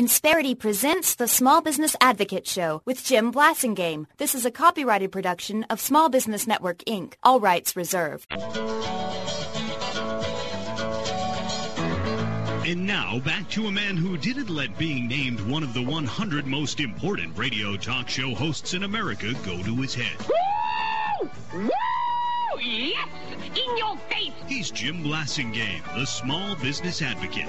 Insperity presents the Small Business Advocate Show with Jim Blasingame. This is a copyrighted production of Small Business Network, Inc. All rights reserved. And now, back to a man who didn't let being named one of the 100 most important radio talk show hosts in America go to his head. Woo! Woo! Yes! In your face! He's Jim Blasingame, the Small Business Advocate.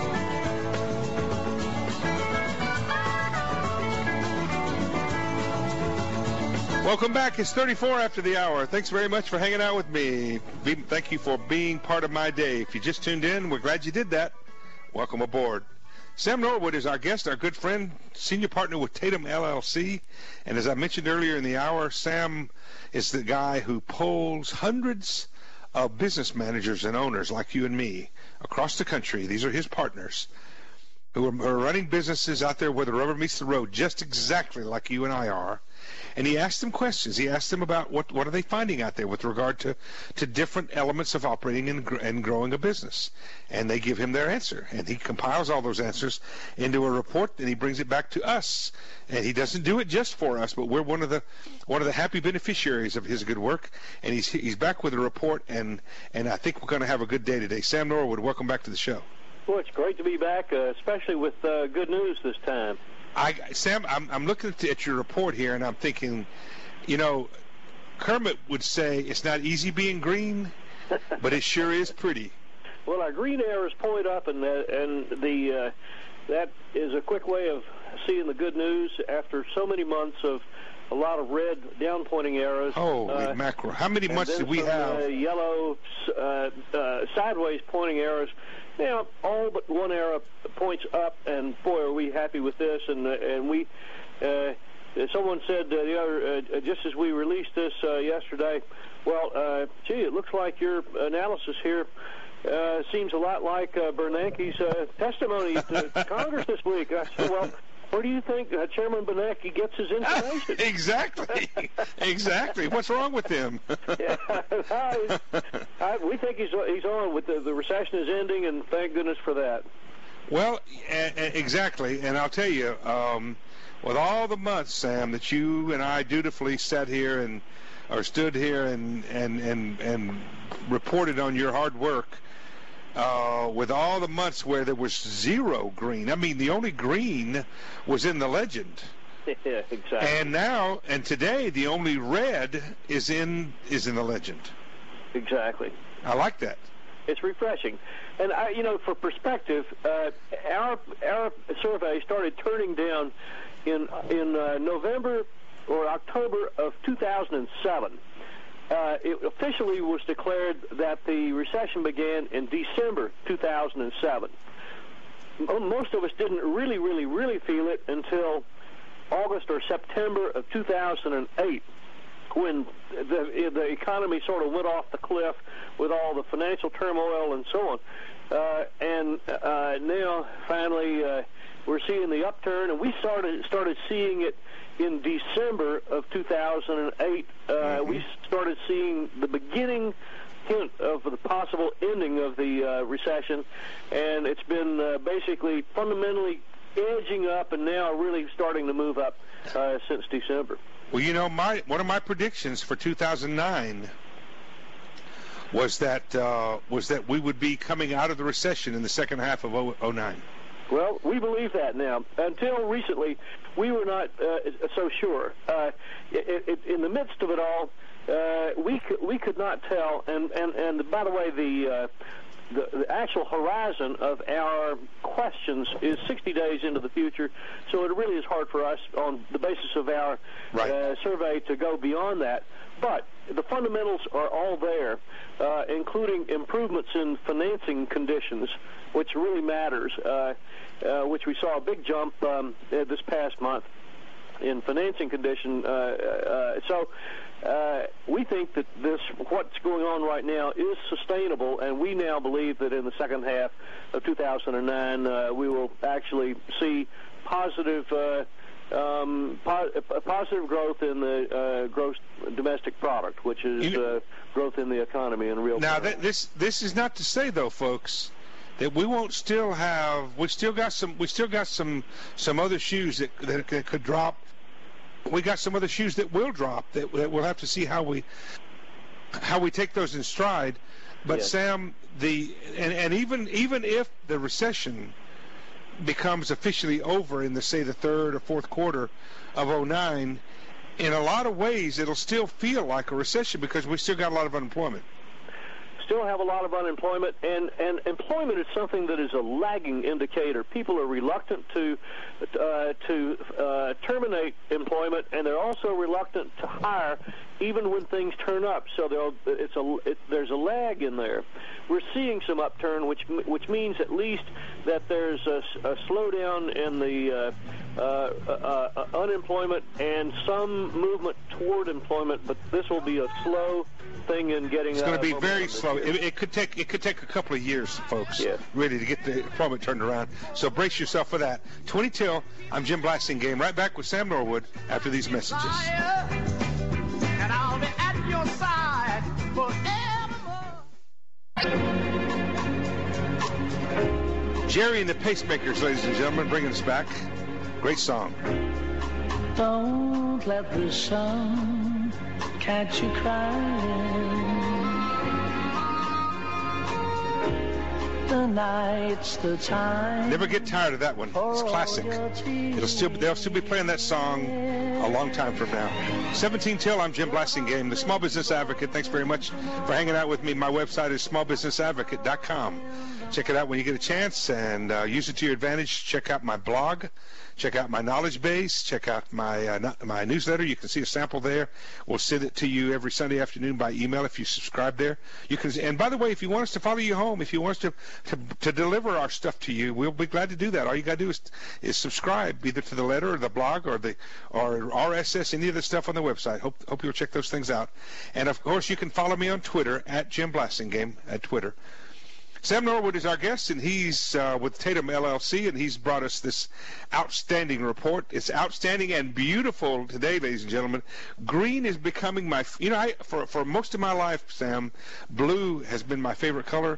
Welcome back. It's 34 after the hour. Thanks very much for hanging out with me. Thank you for being part of my day. If you just tuned in, we're glad you did that. Welcome aboard. Sam Norwood is our guest, our good friend, senior partner with Tatum LLC. And as I mentioned earlier in the hour, Sam is the guy who polls hundreds of business managers and owners like you and me across the country. These are his partners who are running businesses out there where the rubber meets the road, just exactly like you and I are. And he asked them questions. He asked them about what are they finding out there with regard to different elements of operating and growing a business. And they give him their answer. And he compiles all those answers into a report, and he brings it back to us. And he doesn't do it just for us, but we're one of the happy beneficiaries of his good work. And he's back with a report, and I think we're going to have a good day today. Sam Norwood, welcome back to the show. Well, it's great to be back, especially with good news this time. Sam, I'm looking at your report here, and I'm thinking, you know, Kermit would say it's not easy being green, but it sure is pretty. Well, our green arrows point up, and that is a quick way of seeing the good news after so many months of a lot of red down-pointing arrows. Holy mackerel. How many months did we have? Yellow sideways pointing arrows. Now, all but one arrow points up, and boy, are we happy with this. And we, someone said the other, just as we released this yesterday, well, gee, it looks like your analysis here seems a lot like Bernanke's testimony to Congress this week. I said, well, where do you think Chairman Bernanke gets his information? Exactly. What's wrong with him? We think he's on with the recession is ending, and thank goodness for that. Well, exactly. And I'll tell you, with all the months, Sam, that you and I dutifully sat here or stood here and reported on your hard work, with all the months where there was zero green. I mean, the only green was in the legend. Yeah, exactly. And today, the only red is in the legend. Exactly. I like that. It's refreshing. And, for perspective, our survey started turning down in November or October of 2007. It officially was declared that the recession began in December 2007. Most of us didn't really, really, really feel it until August or September of 2008, when the economy sort of went off the cliff with all the financial turmoil and so on. Now, finally, we're seeing the upturn, and we started seeing it in December of 2008. We started seeing the beginning hint of the possible ending of the recession, and it's been basically fundamentally edging up and now really starting to move up since December. Well, one of my predictions for 2009 was that we would be coming out of the recession in the second half of 2009. Well, we believe that now. Until recently, we were not so sure. In the midst of it all, we could not tell. And by the way, the actual horizon of our questions is 60 days into the future, so it really is hard for us on the basis of our survey to go beyond that. But the fundamentals are all there, including improvements in financing conditions, which really matters, which we saw a big jump this past month in financing condition. So we think that what's going on right now is sustainable, and we now believe that in the second half of 2009 we will actually see positive growth in the gross domestic product, which is growth in the economy in real terms. Now, this is not to say, though, folks, that we won't still have. We still got some other shoes that could drop. We got some other shoes that will drop. That we'll have to see how we take those in stride. But yes. Sam, and even if the recession becomes officially over in the third or fourth quarter of 2009, in a lot of ways it'll still feel like a recession because we still got a lot of unemployment. Still have a lot of unemployment, and employment is something that is a lagging indicator. People are reluctant to terminate employment, and they're also reluctant to hire even when things turn up. So there's a lag in there. We're seeing some upturn, which means at least that there's a slowdown in the unemployment and some movement toward employment. But this will be a slow thing in getting. It's going to be very slow. It could take a couple of years, folks, really, to get the employment turned around. So brace yourself for that. 20 till. I'm Jim Blasingame. Right back with Sam Norwood after these messages. And I'll be at your side forevermore. Jerry and the Pacemakers, ladies and gentlemen, bringing us back. Great song. Don't let the sun catch you crying. The night's the time. Never get tired of that one. It's classic. They'll still be playing that song a long time from now. 17 till. I'm Jim Blasingame, the Small Business Advocate. Thanks very much for hanging out with me. My website is smallbusinessadvocate.com. Check it out when you get a chance and use it to your advantage. Check out my blog. Check out my knowledge base. Check out my newsletter. You can see a sample there. We'll send it to you every Sunday afternoon by email if you subscribe there. You can. And by the way, if you want us to follow you home, if you want us to deliver our stuff to you, we'll be glad to do that. All you got to do is subscribe either to the letter or the blog or RSS, any of the stuff on the website. Hope you'll check those things out. And of course, you can follow me on Twitter at Jim Blasingame at Twitter. Sam Norwood is our guest, and he's with Tatum LLC, and he's brought us this outstanding report. It's outstanding and beautiful today, ladies and gentlemen. Green is becoming for most of my life, Sam, blue has been my favorite color.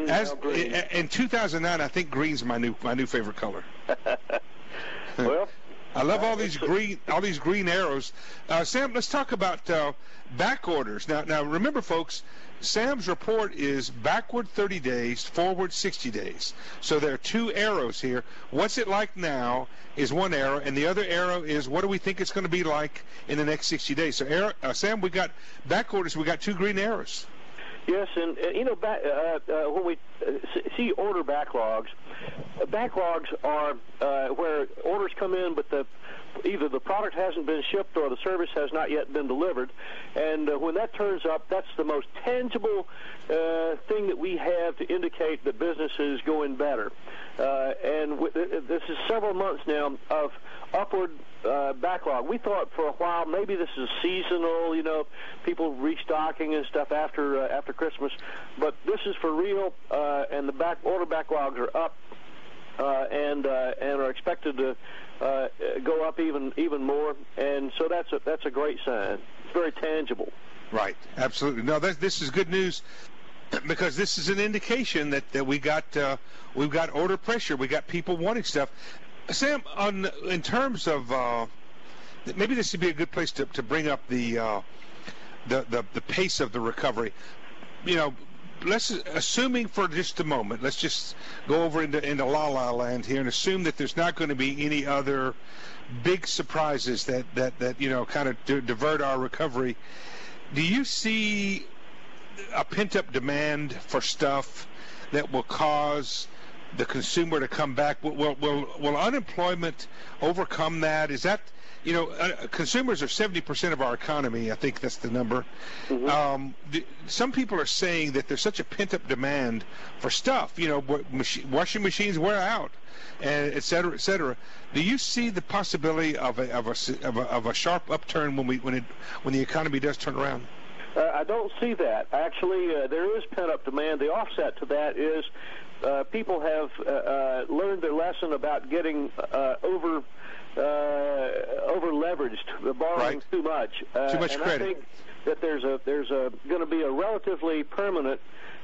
In 2009, I think green's my new favorite color. Well, I love all these green arrows. Sam, let's talk about back orders. Now, remember, folks, Sam's report is backward 30 days, forward 60 days. So there are two arrows here. What's it like now is one arrow, and the other arrow is what do we think it's going to be like in the next 60 days. So, Sam, we got back orders. We got two green arrows. Yes, and when we see order backlogs are where orders come in, but either the product hasn't been shipped or the service has not yet been delivered. And when that turns up, that's the most tangible thing that we have to indicate that business is going better. This is several months now of upward backlog. We thought for a while maybe this is seasonal, people restocking and stuff after Christmas, but this is for real, and the order backlogs are up and are expected to go up even more, and so that's a great sign. It's very tangible. Right, absolutely. No, this is good news. Because this is an indication that we've got order pressure, we got people wanting stuff. Sam, in terms of maybe this would be a good place to bring up the pace of the recovery. Let's assuming for just a moment, let's just go over into La La Land here and assume that there's not going to be any other big surprises that kind of divert our recovery. Do you see a pent-up demand for stuff that will cause the consumer to come back? Will unemployment overcome that? Is that, consumers are 70% of our economy. I think that's the number. Mm-hmm. Some people are saying that there's such a pent-up demand for stuff. Washing machines wear out, and et cetera, et cetera. Do you see the possibility of a sharp upturn when the economy does turn around? I don't see that. Actually, there is pent-up demand. The offset to that is people have learned their lesson about getting over-leveraged, borrowing too much. Too much credit. I think that there's going to be a relatively permanent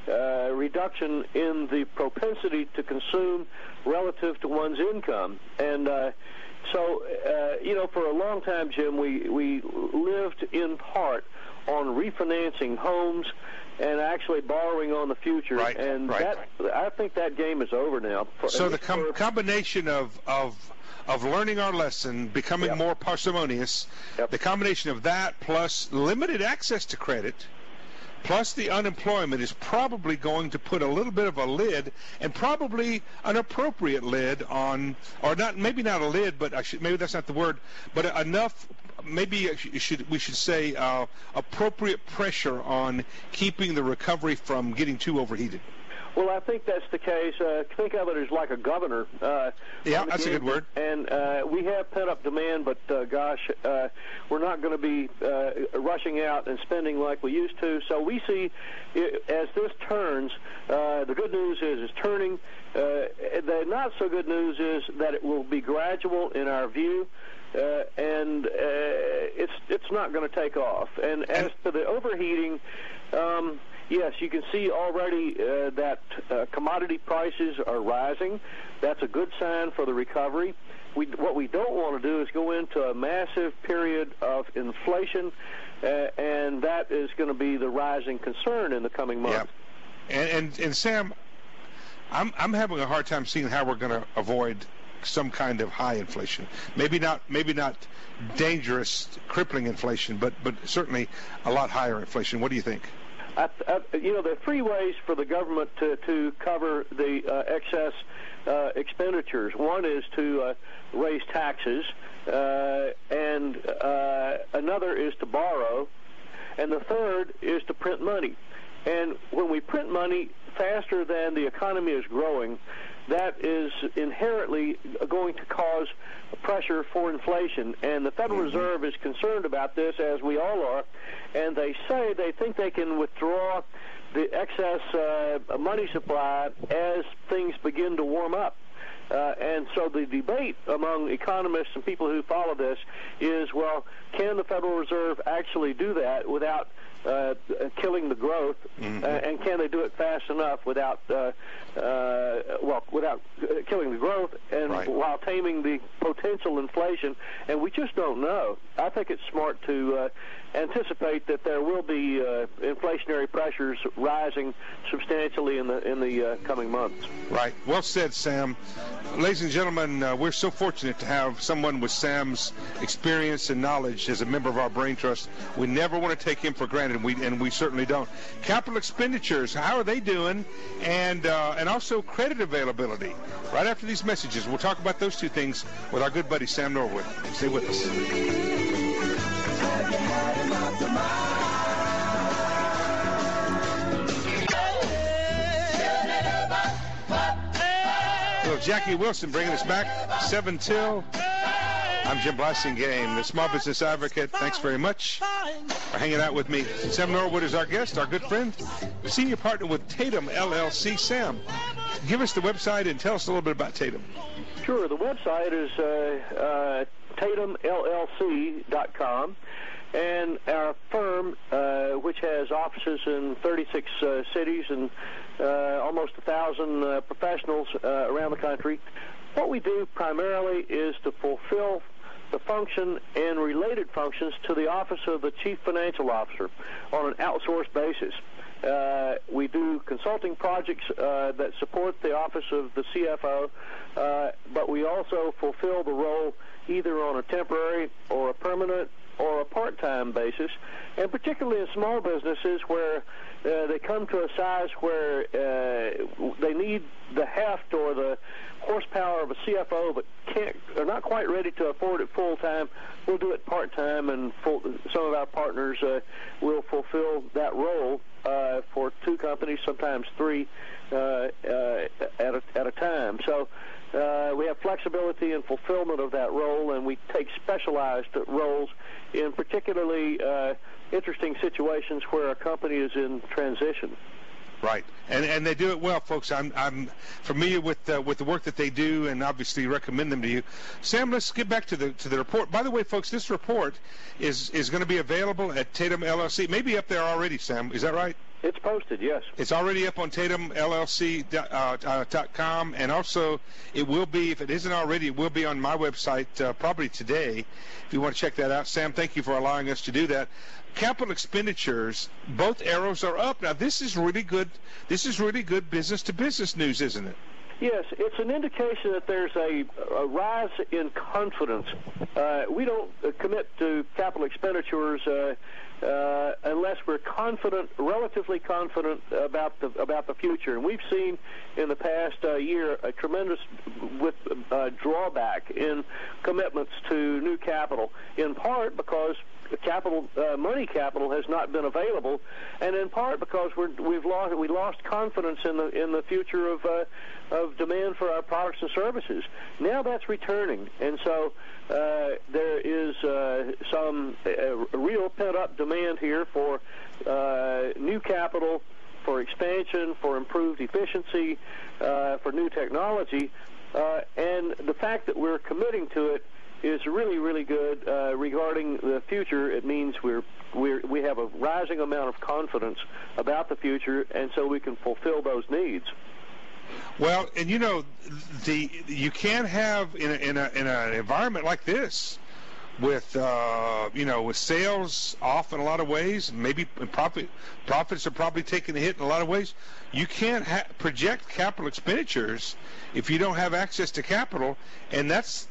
reduction in the propensity to consume relative to one's income. And so, for a long time, Jim, we lived in part on refinancing homes and actually borrowing on the future. Right, and right. I think that game is over now. So the combination of learning our lesson, becoming more parsimonious, the combination of that plus limited access to credit, plus the unemployment is probably going to put a little bit of a lid, and probably an appropriate lid on, or not, maybe not a lid, but maybe that's not the word, but enough. Maybe we should say appropriate pressure on keeping the recovery from getting too overheated. Well, I think that's the case. Think of it as like a governor. Yeah, that's a good word. And we have pent-up demand, but we're not going to be rushing out and spending like we used to. So we see, as this turns, the good news is it's turning. The not-so-good news is that it will be gradual in our view. And it's not going to take off. And as to the overheating, yes, you can see already that commodity prices are rising. That's a good sign for the recovery. What we don't want to do is go into a massive period of inflation, and that is going to be the rising concern in the coming months. Yeah. And Sam, I'm having a hard time seeing how we're going to avoid some kind of high inflation. Maybe not dangerous, crippling inflation, but certainly a lot higher inflation. What do you think? There are three ways for the government to cover the excess expenditures. One is to raise taxes, and another is to borrow, and the third is to print money. And when we print money faster than the economy is growing, that is inherently going to cause pressure for inflation. And the Federal Reserve is concerned about this, as we all are, and they say they think they can withdraw the excess money supply as things begin to warm up. And so the debate among economists and people who follow this is, well, can the Federal Reserve actually do that without killing the growth, and can they do it fast enough without without killing the growth and while taming the potential inflation? And we just don't know. I think it's smart to anticipate that there will be inflationary pressures rising substantially in the coming months. Right. Well said, Sam. Ladies and gentlemen, we're so fortunate to have someone with Sam's experience and knowledge as a member of our Brain Trust. We never want to take him for granted, and we certainly don't. Capital expenditures, how are they doing? And also credit availability. Right after these messages, we'll talk about those two things with our good buddy Sam Norwood. Stay with us. Little Jackie Wilson bringing us back 7 till. I'm Jim Blasingame, the Small Business Advocate. Thanks very much for hanging out with me. Sam Norwood is our guest, our good friend, senior partner with Tatum LLC. Sam, give us the website and tell us a little bit about Tatum. Sure. The website is tatumllc.com. And our firm, which has offices in 36 cities and almost 1,000 professionals around the country, what we do primarily is to fulfill the function and related functions to the Office of the Chief Financial Officer on an outsourced basis. We do consulting projects that support the Office of the CFO, but we also fulfill the role either on a temporary or a permanent or a part-time basis, and particularly in small businesses where they come to a size where they need the heft or the horsepower of a CFO but are not quite ready to afford it full-time. We'll do it part-time, and some of our partners will fulfill that role for 2 companies, sometimes 3 at a time. So we have flexibility in fulfillment of that role, and we take specialized roles in particularly interesting situations where a company is in transition. Right, and they do it well, folks. I'm familiar with the work that they do, and obviously recommend them to you. Sam, let's get back to the report. By the way, folks, this report is going to be available at Tatum LLC. Maybe up there already, Sam. Is that right? It's posted, yes. It's already up on TatumLLC.com, and also it will be, if it isn't already, it will be on my website probably today if you want to check that out. Sam, thank you for allowing us to do that. Capital expenditures, both arrows are up. Now, this is really good. This is really good business-to-business news, isn't it? Yes, it's an indication that there's a rise in confidence. We don't commit to capital expenditures unless we're confident, relatively confident about the future. And we've seen in the past year a tremendous drawback in commitments to new capital, in part because money capital has not been available, and in part because we lost confidence in the future of demand for our products and services. Now that's returning, and so there is some real pent-up demand here for new capital, for expansion, for improved efficiency, for new technology, and the fact that we're committing to it is really, really good regarding the future. It means we have a rising amount of confidence about the future, and so we can fulfill those needs. Well, and you know, you can have in an environment like this, with with sales off in a lot of ways, maybe profits are probably taking a hit in a lot of ways. You can't project capital expenditures if you don't have access to capital, and that's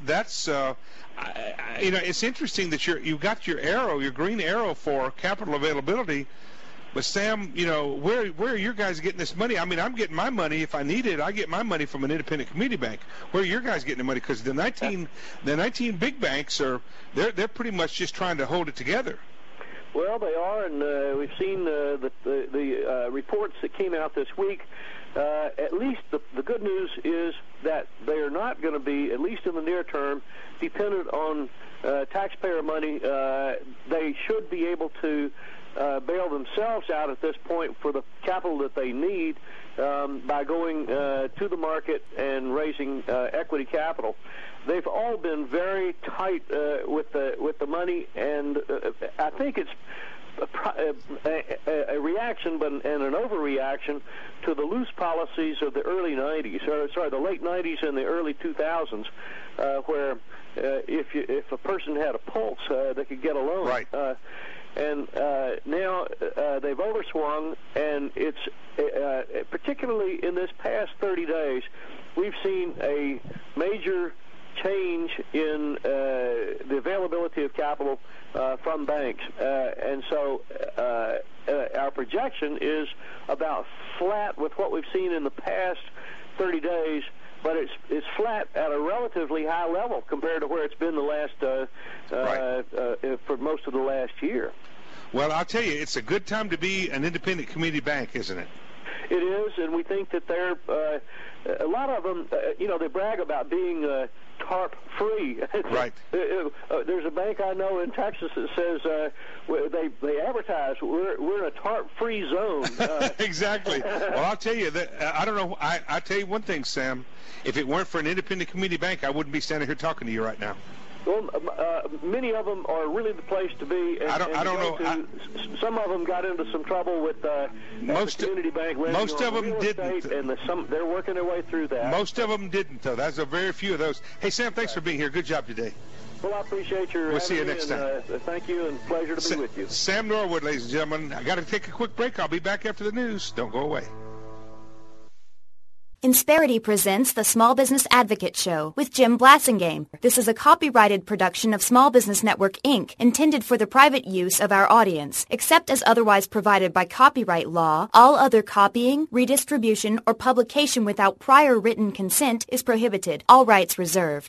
it's interesting that you've got your green arrow for capital availability. But Sam, where are your guys getting this money? I mean, I'm getting my money if I need it. I get my money from an independent community bank. Where are your guys getting the money? Because the 19 big banks they're pretty much just trying to hold it together. Well, they are, and we've seen the reports that came out this week. At least the good news is that they are not going to be, at least in the near term, dependent on taxpayer money. They should be able to bail themselves out at this point for the capital that they need by going to the market and raising equity capital. They've all been very tight with the money, and I think it's a reaction and an overreaction to the loose policies of the early 90s, the late 90s and the early 2000s, where if a person had a pulse, they could get a loan. Right. And now they've overswung, and it's particularly in this past 30 days, we've seen a major change in the availability of capital from banks. And so our projection is about flat with what we've seen in the past 30 days, but it's flat at a relatively high level compared to where it's been the last for most of the last year. Well, I'll tell you, it's a good time to be an independent community bank, isn't it? It is, and we think that they're a lot of them. They brag about being TARP-free. Right. There's a bank I know in Texas that says they advertise we're in a TARP-free zone. Exactly. Well, I'll tell you that I don't know. I'll tell you one thing, Sam. If it weren't for an independent community bank, I wouldn't be standing here talking to you right now. Well, many of them are really the place to be. And, I don't know. Some of them got into some trouble with most the community bank. Most of them didn't, and they're working their way through that. Most of them didn't, though. That's a very few of those. Hey, Sam, thanks for being here. Good job today. Well, I appreciate your. We'll see you next time. Thank you, and pleasure to be with you. Sam Norwood, ladies and gentlemen. I got to take a quick break. I'll be back after the news. Don't go away. Insperity presents the Small Business Advocate Show with Jim Blasingame. This is a copyrighted production of Small Business Network, Inc., intended for the private use of our audience. Except as otherwise provided by copyright law, all other copying, redistribution, or publication without prior written consent is prohibited. All rights reserved.